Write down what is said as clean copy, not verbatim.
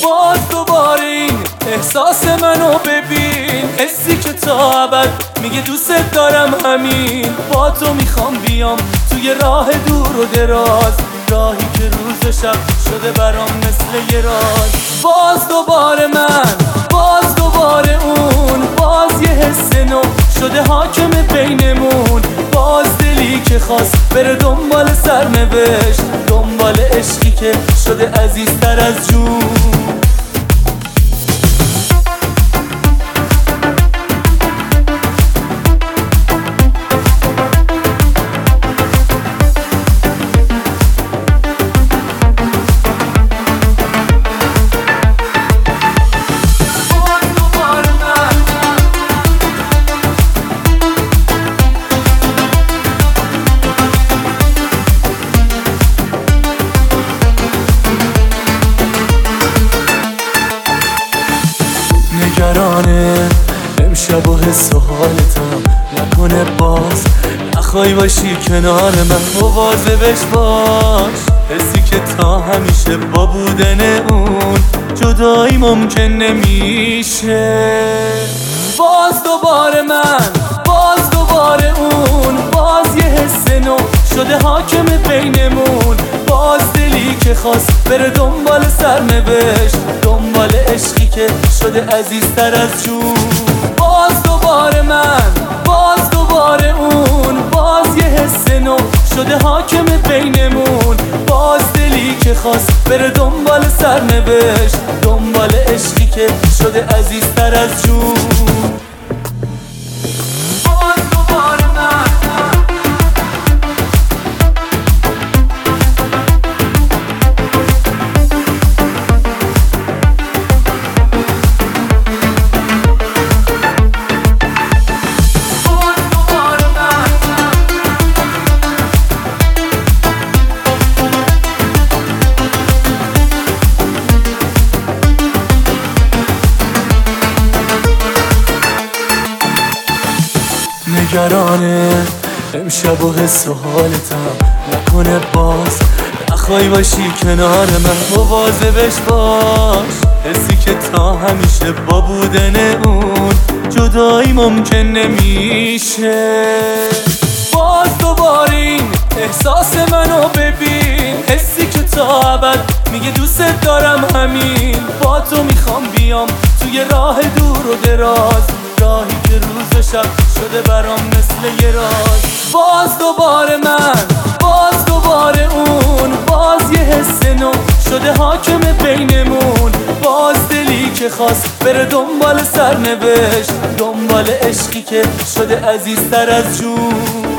باز دوباره این احساس منو ببین، حسی که تا ابد میگه دوست دارم، همین با تو میخوام بیام توی راه دور و دراز، راهی که روز و شب شده برام مثل یه راز. باز دوباره من، باز دوباره اون، باز یه حس نو شده حاکم بینمون، باز دلی که خواست بره دنبال سرنوشت، دنبال عشقی که شده عزیزتر از جون. نگرانه امشب و حس و حالتم، نکنه باز نخوای باشی کنار من، مواظبش باش، حسی که تا همیشه با بودن اون جدایی ممکن نمیشه. باز دوباره من، باز دوباره اون، باز یه حس نو شده حاکم بینمون، باز دلی که خواست بره دنبال سرنوشت، دنبال عشقی که شده عزیزتر از جون. باز دوباره من، باز دوباره اون، باز یه حس نو شده حاکم بینمون، باز دلی که خواست بره دنبال سرنوشت، دنبال عشقی که شده عزیزتر از جون. نگرانه امشب و حس و حالتم، نکنه باز نخوای باشی کنار من، مواظبش باش، حسی که تا همیشه با بودن اون جدایی ممکن نمیشه. باز دوباره این احساس منو ببین، حسی که تا ابد میگه دوست دارم، همین با تو میخوام بیام توی راه دور و دراز، راهی که روز و شب شده برام مثل یه راز. باز دوباره من، باز دوباره اون، باز یه حس نو شده حاکم بینمون، باز دلی که خواست بره دنبال سرنوشت، دنبال عشقی که شده عزیزتر از جون.